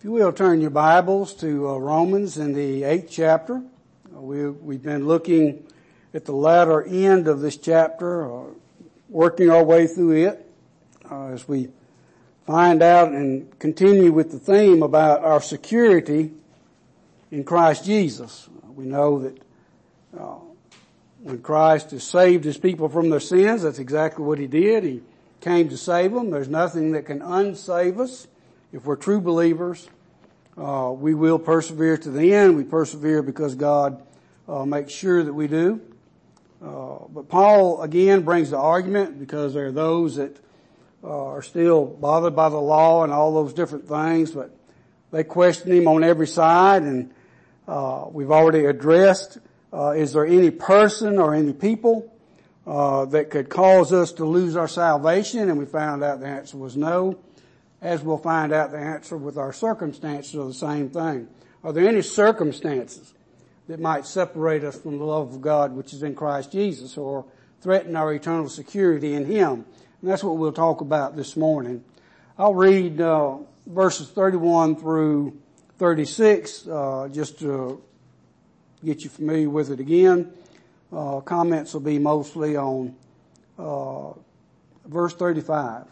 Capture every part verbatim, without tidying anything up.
If you will, turn your Bibles to uh, Romans in the eighth chapter. Uh, we, we've been looking at the latter end of this chapter, uh, working our way through it uh, as we find out and continue with the theme about our security in Christ Jesus. Uh, we know that uh, when Christ has saved his people from their sins, that's exactly what he did. He came to save them. There's nothing that can unsave us. If we're true believers, uh, we will persevere to the end. We persevere because God uh, makes sure that we do. Uh, but Paul again brings the argument because there are those that uh, are still bothered by the law and all those different things, but they question him on every side. And uh, we've already addressed, uh, is there any person or any people uh, that could cause us to lose our salvation? And we found out the answer was no. As we'll find out, the answer with our circumstances are the same thing. Are there any circumstances that might separate us from the love of God which is in Christ Jesus or threaten our eternal security in Him? And that's what we'll talk about this morning. I'll read uh, verses thirty-one through thirty-six uh, just to get you familiar with it again. Uh, comments will be mostly on uh, verse thirty-five.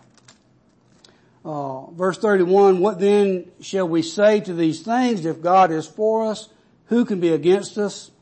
Uh, verse thirty-one, what then shall we say to these things? If God is for us, who can be against us?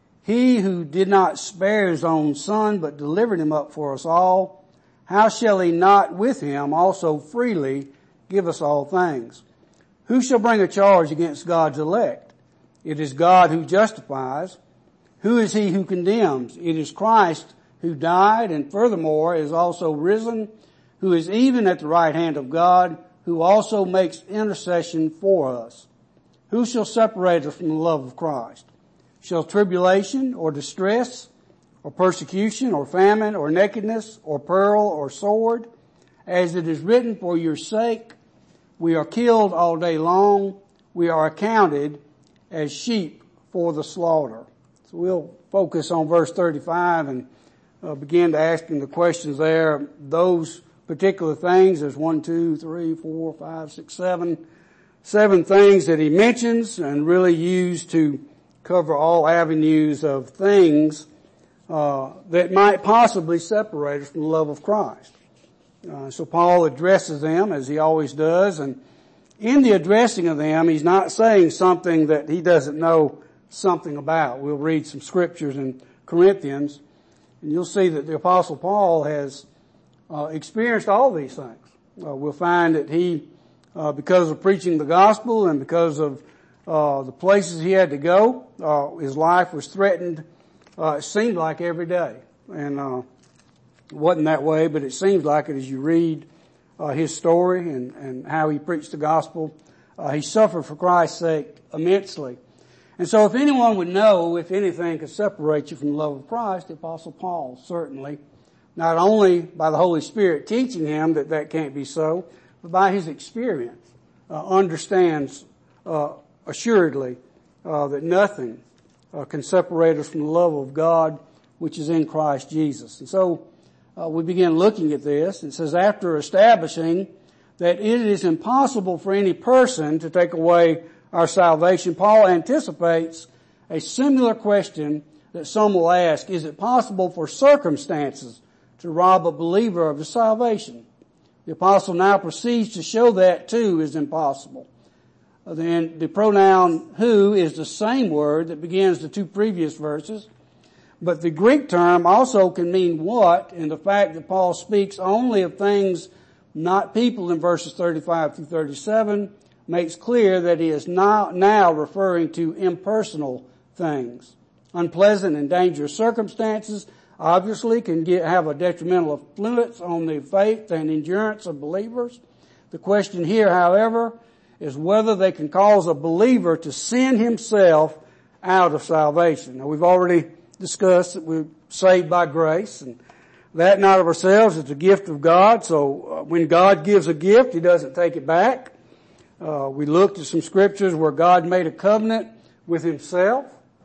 He who did not spare his own son, but delivered him up for us all, how shall he not with him also freely give us all things? Who shall bring a charge against God's elect? It is God who justifies. Who is he who condemns? It is Christ who died and furthermore is also risen, who is even at the right hand of God, who also makes intercession for us. Who shall separate us from the love of Christ? Shall tribulation or distress or persecution or famine or nakedness or peril or sword? As it is written, for your sake we are killed all day long. We are accounted as sheep for the slaughter. So we'll focus on verse thirty-five and uh, begin to asking the questions there. Those particular things, there's one, two, three, four, five, six, seven, seven things that he mentions and really used to cover all avenues of things uh, that might possibly separate us from the love of Christ. Uh, so Paul addresses them as he always does, and in the addressing of them, he's not saying something that he doesn't know something about. We'll read some scriptures in Corinthians, and you'll see that the Apostle Paul has Uh, experienced all these things. Uh, we'll find that he, uh, because of preaching the gospel and because of uh, the places he had to go, uh, his life was threatened. Uh, it seemed like every day, and uh, it wasn't that way, but it seems like it as you read uh, his story and, and how he preached the gospel. Uh, he suffered for Christ's sake immensely, and so if anyone would know if anything could separate you from the love of Christ, the Apostle Paul certainly. Not only by the Holy Spirit teaching him that that can't be so, but by his experience, uh, understands uh, assuredly uh, that nothing uh, can separate us from the love of God which is in Christ Jesus. And so uh, we begin looking at this. It says, after establishing that it is impossible for any person to take away our salvation, Paul anticipates a similar question that some will ask, is it possible for circumstances to rob a believer of his salvation? The apostle now proceeds to show that too is impossible. Then the pronoun who is the same word that begins the two previous verses, but the Greek term also can mean what, and the fact that Paul speaks only of things, not people, in verses thirty-five through thirty-seven makes clear that he is now, now referring to impersonal things. Unpleasant and dangerous circumstances obviously can get, have a detrimental influence on the faith and endurance of believers. The question here, however, is whether they can cause a believer to sin himself out of salvation. Now, we've already discussed that we're saved by grace, and that not of ourselves is a gift of God. So uh, when God gives a gift, He doesn't take it back. Uh, we looked at some scriptures where God made a covenant with Himself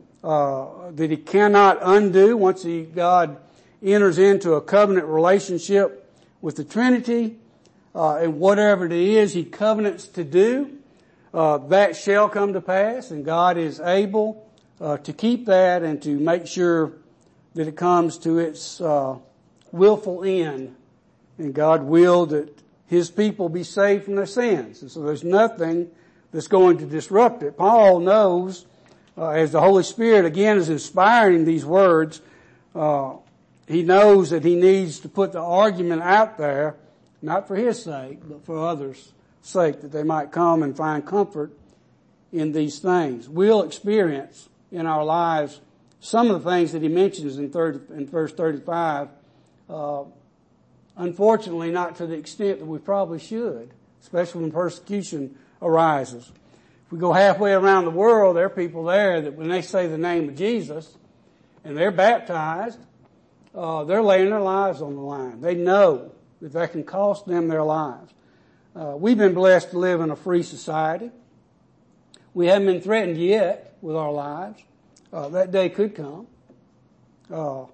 Uh, that He cannot undo once he, God enters into a covenant relationship with the Trinity, uh, and whatever it is He covenants to do, uh, that shall come to pass, and God is able uh, to keep that and to make sure that it comes to its uh, willful end. And God willed that His people be saved from their sins. And so there's nothing that's going to disrupt it. Paul knows, uh, as the Holy Spirit again is inspiring these words, uh, he knows that he needs to put the argument out there, not for his sake, but for others' sake, that they might come and find comfort in these things. We'll experience in our lives some of the things that he mentions in, thirty, in verse thirty-five, uh, unfortunately not to the extent that we probably should, especially when persecution arises. If we go halfway around the world, there are people there that when they say the name of Jesus and they're baptized, uh, they're laying their lives on the line. They know that that can cost them their lives. Uh, we've been blessed to live in a free society. We haven't been threatened yet with our lives. Uh, that day could come. Uh,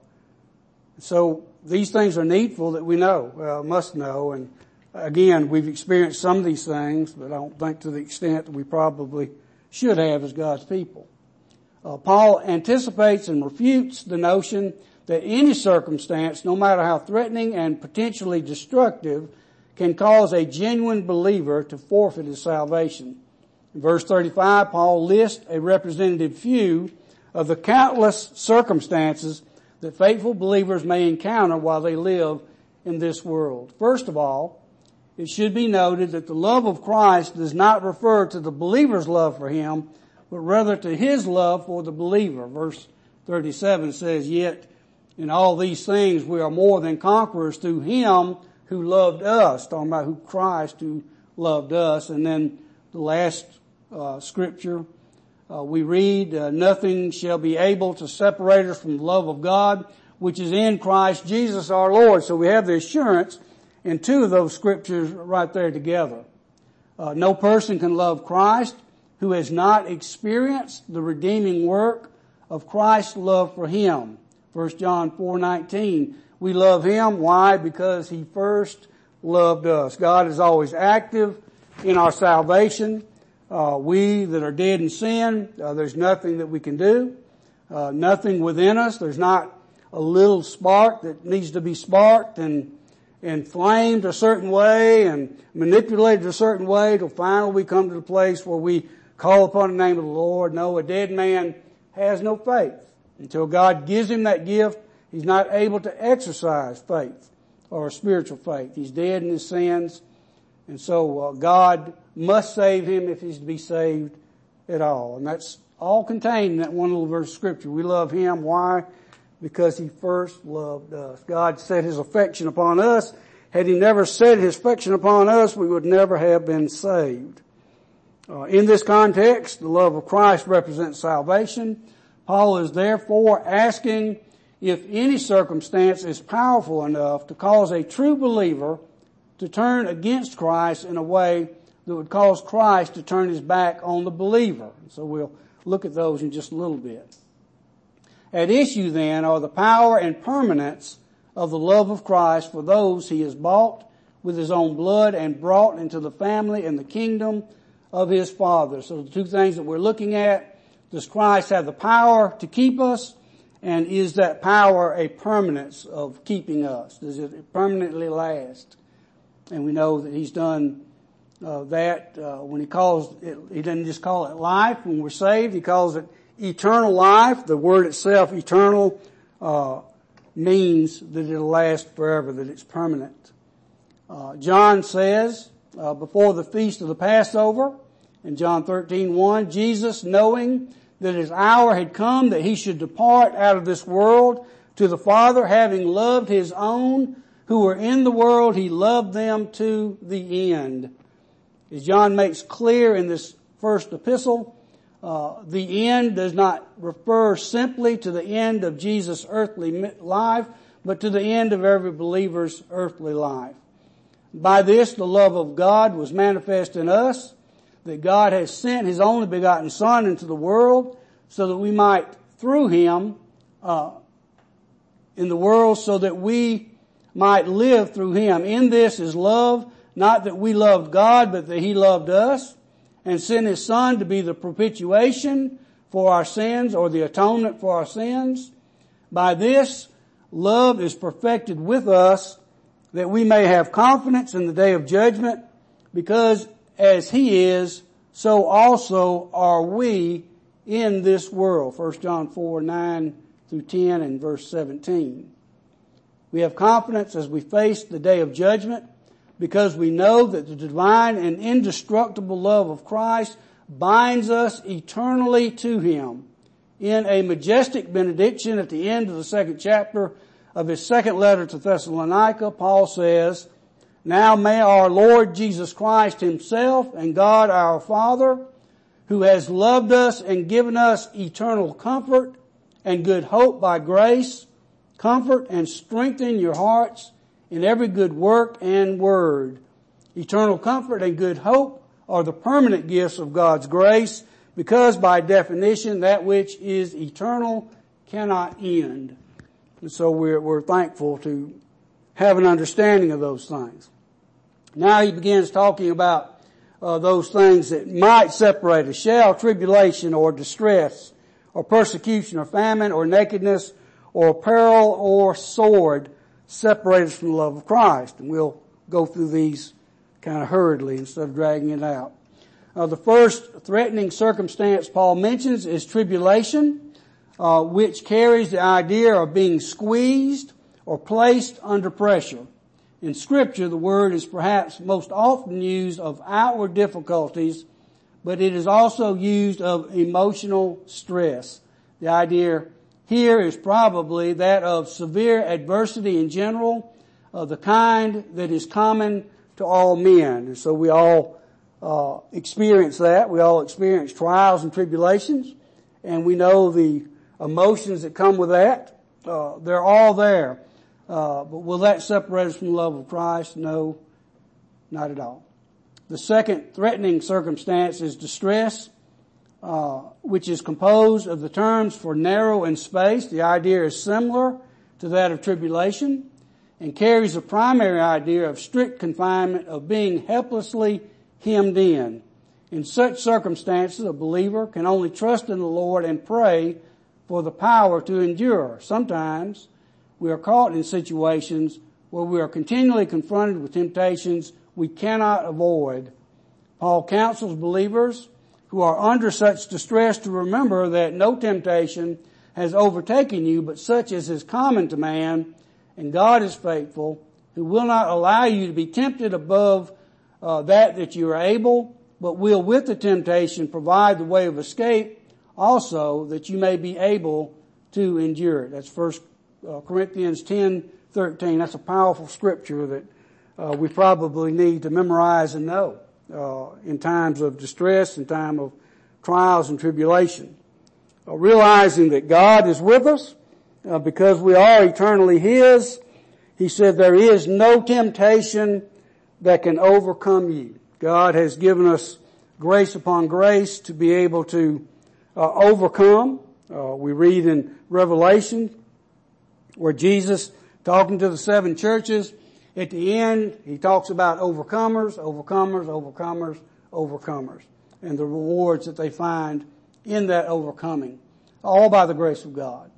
so these things are needful that we know, uh, must know. And again, we've experienced some of these things, but I don't think to the extent that we probably should have as God's people. Uh, Paul anticipates and refutes the notion that any circumstance, no matter how threatening and potentially destructive, can cause a genuine believer to forfeit his salvation. In verse thirty-five, Paul lists a representative few of the countless circumstances that faithful believers may encounter while they live in this world. First of all, it should be noted that the love of Christ does not refer to the believer's love for Him, but rather to His love for the believer. Verse thirty-seven says, "Yet in all these things we are more than conquerors through Him who loved us," talking about who Christ who loved us. And then the last uh, scripture, uh, we read, uh, "Nothing shall be able to separate us from the love of God, which is in Christ Jesus our Lord." So we have the assurance in two of those scriptures right there together. Uh, no person can love Christ who has not experienced the redeeming work of Christ's love for him. First John four nineteen, we love Him. Why? Because He first loved us. God is always active in our salvation. Uh, we that are dead in sin, uh, there's nothing that we can do. Uh, nothing within us. There's not a little spark that needs to be sparked and inflamed a certain way and manipulated a certain way till finally we come to the place where we call upon the name of the Lord. No, a dead man has no faith. Until God gives him that gift, he's not able to exercise faith or spiritual faith. He's dead in his sins. And so uh, God must save him if he's to be saved at all. And that's all contained in that one little verse of scripture. We love Him. Why? Because He first loved us. God set His affection upon us. Had He never set His affection upon us, we would never have been saved. Uh, in this context, the love of Christ represents salvation. Paul is therefore asking if any circumstance is powerful enough to cause a true believer to turn against Christ in a way that would cause Christ to turn His back on the believer. So we'll look at those in just a little bit. At issue then are the power and permanence of the love of Christ for those He has bought with His own blood and brought into the family and the kingdom of His Father. So the two things that we're looking at: does Christ have the power to keep us? And is that power a permanence of keeping us? Does it permanently last? And we know that He's done uh, that uh, when He calls it, He doesn't just call it life when we're saved. He calls it eternal life. The word itself, eternal, uh, means that it'll last forever, that it's permanent. Uh, John says, uh, before the feast of the Passover, in John thirteen one, Jesus, knowing that His hour had come that He should depart out of this world to the Father, having loved His own who were in the world, He loved them to the end. As John makes clear in this first epistle, uh, the end does not refer simply to the end of Jesus' earthly life, but to the end of every believer's earthly life. By this, the love of God was manifest in us, that God has sent His only begotten Son into the world so that we might, through Him, uh, in the world, so that we might live through Him. In this is love, not that we loved God, but that He loved us and sent his Son to be the propitiation for our sins, or the atonement for our sins. By this, love is perfected with us, that we may have confidence in the day of judgment, because as he is, so also are we in this world. First John four, nine through ten and verse seventeen. We have confidence as we face the day of judgment, because we know that the divine and indestructible love of Christ binds us eternally to him. In a majestic benediction at the end of the second chapter of his second letter to Thessalonica, Paul says, "Now may our Lord Jesus Christ himself and God our Father, who has loved us and given us eternal comfort and good hope by grace, comfort and strengthen your hearts in every good work and word." Eternal comfort and good hope are the permanent gifts of God's grace, because by definition that which is eternal cannot end. And so we're, we're thankful to have an understanding of those things. Now he begins talking about uh, those things that might separate us: shall tribulation or distress or persecution or famine or nakedness or peril or sword separate us from the love of Christ. And we'll go through these kind of hurriedly instead of dragging it out. Uh, the first threatening circumstance Paul mentions is tribulation, uh, which carries the idea of being squeezed or placed under pressure. In Scripture, the word is perhaps most often used of outward difficulties, but it is also used of emotional stress. The idea here is probably that of severe adversity in general, of the kind that is common to all men. And so we all uh, experience that. We all experience trials and tribulations, and we know the emotions that come with that. Uh, they're all there. Uh, but will that separate us from the love of Christ? No, not at all. The second threatening circumstance is distress, uh, which is composed of the terms for narrow and space. The idea is similar to that of tribulation and carries the primary idea of strict confinement, of being helplessly hemmed in. In such circumstances, a believer can only trust in the Lord and pray for the power to endure. Sometimes we are caught in situations where we are continually confronted with temptations we cannot avoid. Paul counsels believers who are under such distress to remember that no temptation has overtaken you but such as is common to man, and God is faithful, who will not allow you to be tempted above uh, that that you are able, but will with the temptation provide the way of escape also, that you may be able to endure it. That's First Uh, Corinthians ten thirteen. That's a powerful scripture that uh, we probably need to memorize and know uh, in times of distress, in time of trials and tribulation. Uh, realizing that God is with us uh, because we are eternally his, he said there is no temptation that can overcome you. God has given us grace upon grace to be able to uh, overcome. Uh, we read in Revelation where Jesus, talking to the seven churches, at the end, he talks about overcomers, overcomers, overcomers, overcomers, and the rewards that they find in that overcoming, all by the grace of God.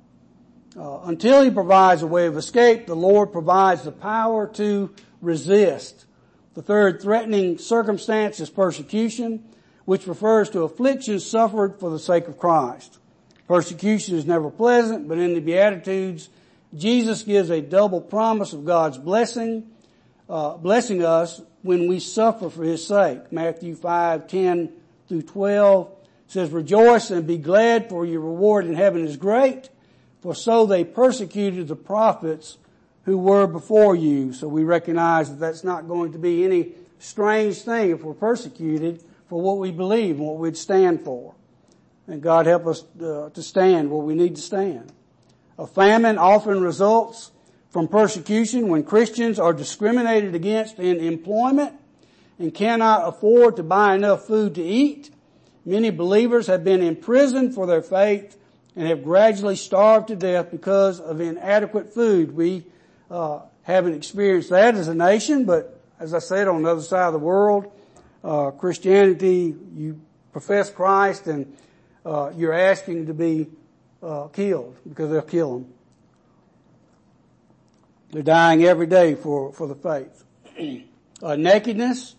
Uh, until he provides a way of escape, the Lord provides the power to resist. The third threatening circumstance is persecution, which refers to afflictions suffered for the sake of Christ. Persecution is never pleasant, but in the Beatitudes, Jesus gives a double promise of God's blessing, uh, blessing us when we suffer for his sake. Matthew five, ten through twelve says, "Rejoice and be glad, for your reward in heaven is great, for so they persecuted the prophets who were before you." So we recognize that that's not going to be any strange thing if we're persecuted for what we believe and what we'd stand for. And God help us uh, to stand where we need to stand. A famine often results from persecution when Christians are discriminated against in employment and cannot afford to buy enough food to eat. Many believers have been imprisoned for their faith and have gradually starved to death because of inadequate food. We uh, haven't experienced that as a nation, but as I said, on the other side of the world, uh, Christianity, you profess Christ and uh, you're asking to be uh, killed because they'll kill them. They're dying every day for, for the faith. uh, nakedness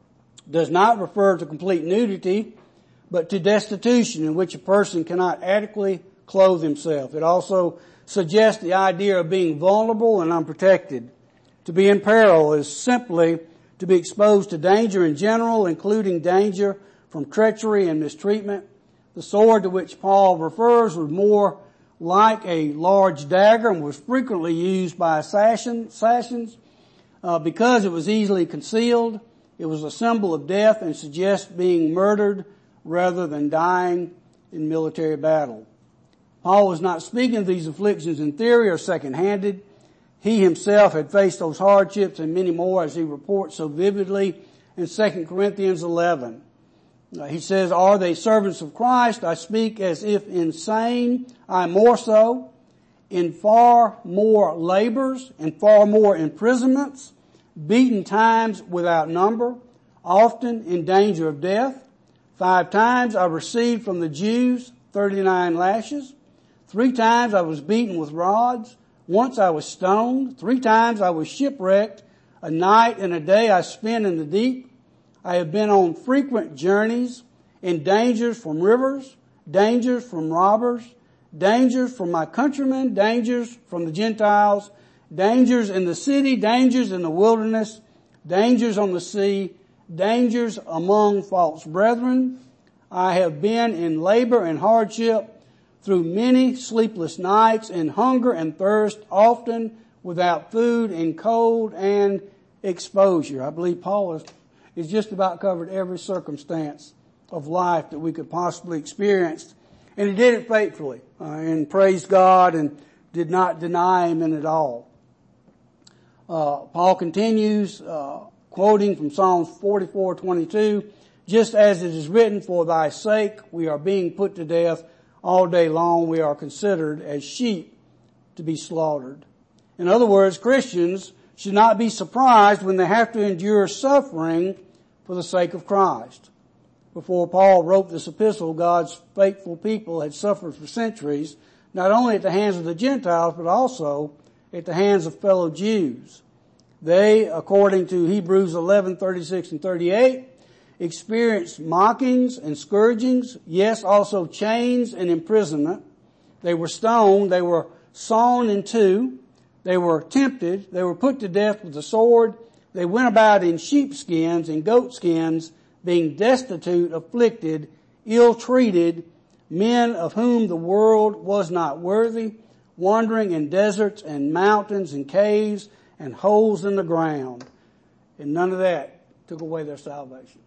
does not refer to complete nudity, but to destitution in which a person cannot adequately clothe himself. It also suggests the idea of being vulnerable and unprotected. To be in peril is simply to be exposed to danger in general, including danger from treachery and mistreatment. The sword to which Paul refers was more like a large dagger and was frequently used by assassin, assassins uh, because it was easily concealed. It was a symbol of death and suggests being murdered rather than dying in military battle. Paul was not speaking of these afflictions in theory or second-handed. He himself had faced those hardships and many more, as he reports so vividly in Second Corinthians eleven. Uh, he says, "Are they servants of Christ? I speak as if insane, I more so, in far more labors and far more imprisonments, beaten times without number, often in danger of death. Five times I received from the Jews thirty-nine lashes. Three times I was beaten with rods. Once I was stoned. Three times I was shipwrecked. A night and a day I spent in the deep. I have been on frequent journeys, in dangers from rivers, dangers from robbers, dangers from my countrymen, dangers from the Gentiles, dangers in the city, dangers in the wilderness, dangers on the sea, dangers among false brethren. I have been in labor and hardship, through many sleepless nights, in hunger and thirst, often without food, in cold and exposure." I believe Paul has, has just about covered every circumstance of life that we could possibly experience. And he did it faithfully, uh, and praised God and did not deny him in it all. Uh, Paul continues, uh, quoting from Psalms forty-four twenty-two, "Just as it is written, for thy sake we are being put to death. All day long we are considered as sheep to be slaughtered." In other words, Christians should not be surprised when they have to endure suffering for the sake of Christ. Before Paul wrote this epistle, God's faithful people had suffered for centuries, not only at the hands of the Gentiles, but also at the hands of fellow Jews. They, according to Hebrews eleven thirty-six and thirty-eight, experienced mockings and scourgings, yes, also chains and imprisonment. They were stoned, they were sawn in two, they were tempted, they were put to death with the sword, they went about in sheepskins and goatskins, being destitute, afflicted, ill-treated, men of whom the world was not worthy, wandering in deserts and mountains and caves and holes in the ground. And none of that took away their salvation.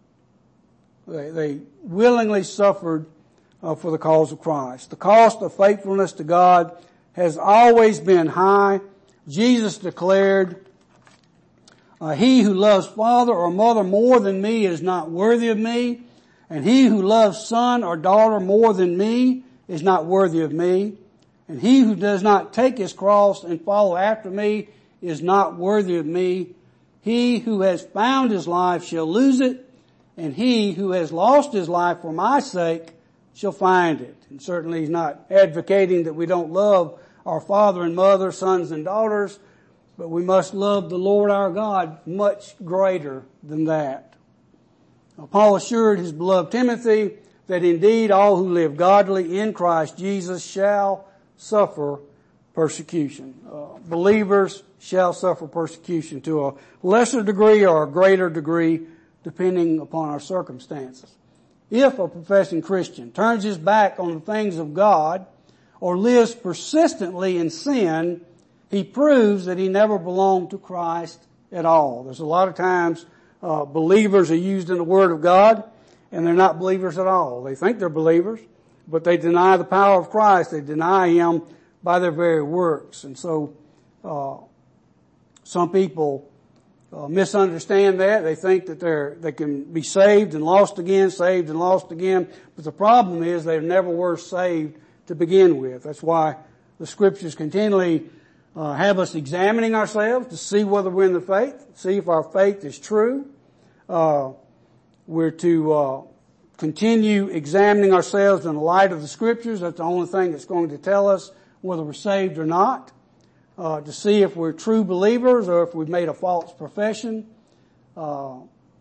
They, they willingly suffered uh, for the cause of Christ. The cost of faithfulness to God has always been high. Jesus declared, uh, "He who loves father or mother more than me is not worthy of me, and he who loves son or daughter more than me is not worthy of me, and he who does not take his cross and follow after me is not worthy of me. He who has found his life shall lose it, and he who has lost his life for my sake shall find it." And certainly he's not advocating that we don't love our father and mother, sons and daughters, but we must love the Lord our God much greater than that. Now, Paul assured his beloved Timothy that indeed all who live godly in Christ Jesus shall suffer persecution. Uh, believers shall suffer persecution to a lesser degree or a greater degree, depending upon our circumstances. If a professing Christian turns his back on the things of God or lives persistently in sin, he proves that he never belonged to Christ at all. There's a lot of times uh, believers are used in the Word of God, and they're not believers at all. They think they're believers, but they deny the power of Christ. They deny Him by their very works. And so uh, some people Uh, misunderstand that. They think that they're, they can be saved and lost again, saved and lost again. But the problem is they never were saved to begin with. That's why the Scriptures continually uh, have us examining ourselves to see whether we're in the faith, see if our faith is true. Uh, We're to uh, continue examining ourselves in the light of the Scriptures. That's the only thing that's going to tell us whether we're saved or not. Uh, to see if we're true believers or if we've made a false profession. Uh,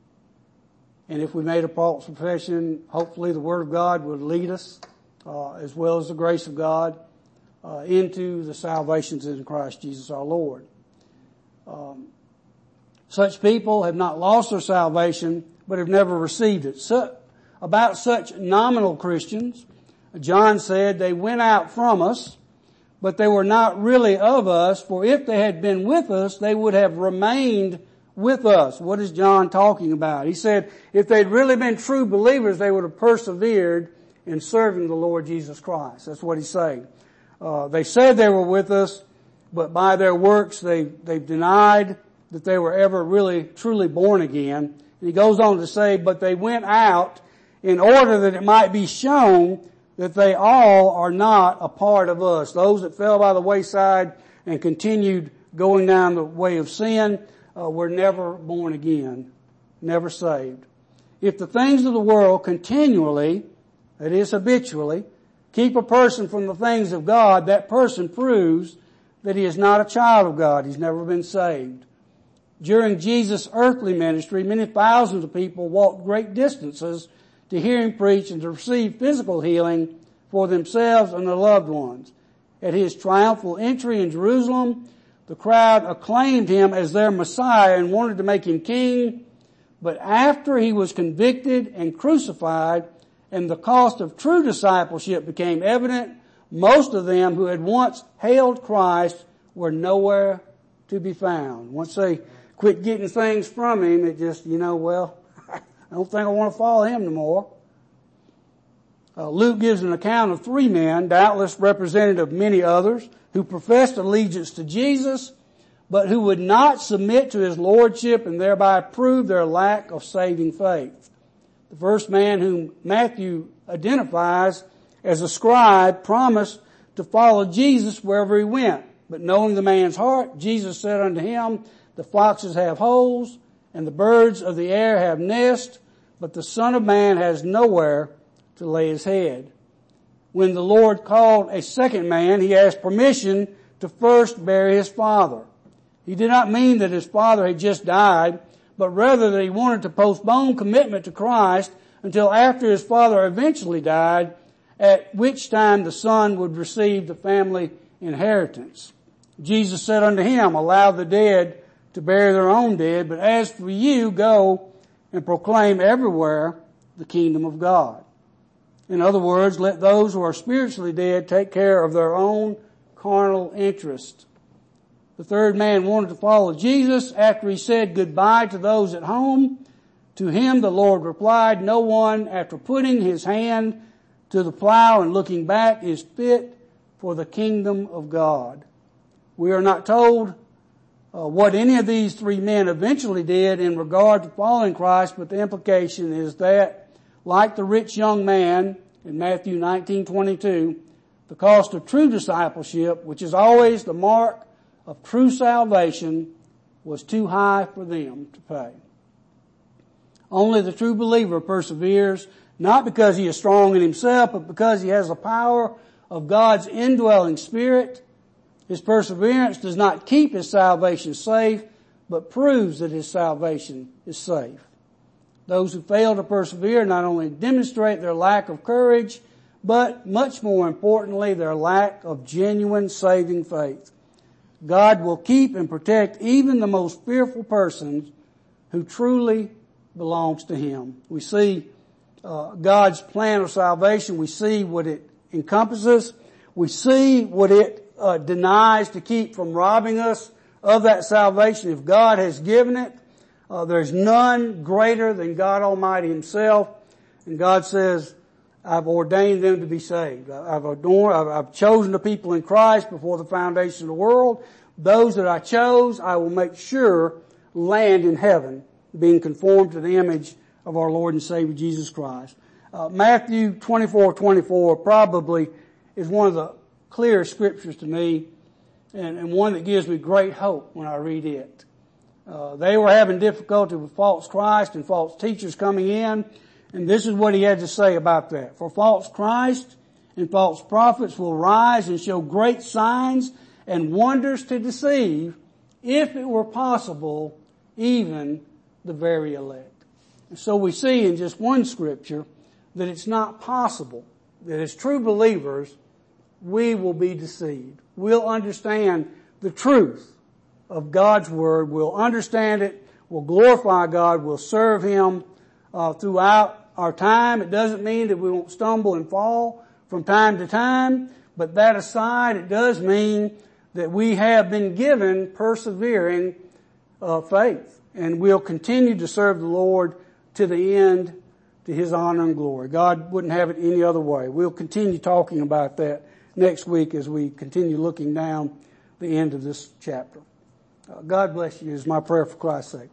and if we made a false profession, hopefully the Word of God would lead us, uh, as well as the grace of God, uh, into the salvations in Christ Jesus our Lord. Um, such people have not lost their salvation, but have never received it. So, about such nominal Christians, John said they went out from us, but they were not really of us, for if they had been with us, they would have remained with us. What is John talking about? He said if they'd really been true believers, they would have persevered in serving the Lord Jesus Christ. That's what he's saying. Uh, they said they were with us, but by their works they, they've denied that they were ever really, truly born again. And he goes on to say, but they went out in order that it might be shown that they all are not a part of us. Those that fell by the wayside and continued going down the way of sin uh, were never born again, never saved. If the things of the world continually, that is habitually, keep a person from the things of God, that person proves that he is not a child of God. He's never been saved. During Jesus' earthly ministry, many thousands of people walked great distances to hear him preach and to receive physical healing for themselves and their loved ones. At his triumphal entry in Jerusalem, the crowd acclaimed him as their Messiah and wanted to make him king. But after he was convicted and crucified and the cost of true discipleship became evident, most of them who had once hailed Christ were nowhere to be found. Once they quit getting things from him, it just, you know, well, I don't think I want to follow him anymore. Uh, Luke gives an account of three men, doubtless representative of many others, who professed allegiance to Jesus, but who would not submit to his lordship and thereby prove their lack of saving faith. The first man whom Matthew identifies as a scribe promised to follow Jesus wherever he went. But knowing the man's heart, Jesus said unto him, the foxes have holes, and the birds of the air have nests, but the Son of Man has nowhere to lay his head. When the Lord called a second man, he asked permission to first bury his father. He did not mean that his father had just died, but rather that he wanted to postpone commitment to Christ until after his father eventually died, at which time the son would receive the family inheritance. Jesus said unto him, allow the dead to bury their own dead, but as for you, go and proclaim everywhere the kingdom of God. In other words, let those who are spiritually dead take care of their own carnal interest. The third man wanted to follow Jesus after he said goodbye to those at home. To him the Lord replied, no one, after putting his hand to the plow and looking back, is fit for the kingdom of God. We are not told uh, what any of these three men eventually did in regard to following Christ, but the implication is that, like the rich young man in Matthew nineteen twenty-two, the cost of true discipleship, which is always the mark of true salvation, was too high for them to pay. Only the true believer perseveres, not because he is strong in himself, but because he has the power of God's indwelling Spirit. His perseverance does not keep his salvation safe, but proves that his salvation is safe. Those who fail to persevere not only demonstrate their lack of courage, but much more importantly, their lack of genuine saving faith. God will keep and protect even the most fearful persons who truly belongs to him. We see uh, God's plan of salvation. We see what it encompasses. We see what it uh, denies to keep from robbing us of that salvation. If God has given it, uh, there's none greater than God Almighty himself. And God says, I've ordained them to be saved. I've adorned, I've, I've chosen the people in Christ before the foundation of the world. Those that I chose, I will make sure land in heaven, being conformed to the image of our Lord and Savior Jesus Christ. Uh, Matthew twenty-four twenty-four probably is one of the clearest scriptures to me, and, and one that gives me great hope when I read it. Uh, they were having difficulty with false Christ and false teachers coming in, and this is what he had to say about that. For false Christ and false prophets will rise and show great signs and wonders to deceive, if it were possible, even the very elect. And so we see in just one scripture that it's not possible that as true believers we will be deceived. We'll understand the truth of God's Word. We'll understand it. We'll glorify God. We'll serve Him uh, throughout our time. It doesn't mean that we won't stumble and fall from time to time, but that aside, it does mean that we have been given persevering uh, faith, and we'll continue to serve the Lord to the end, to His honor and glory. God wouldn't have it any other way. We'll continue talking about that next week as we continue looking down the end of this chapter. Uh, God bless you is my prayer for Christ's sake.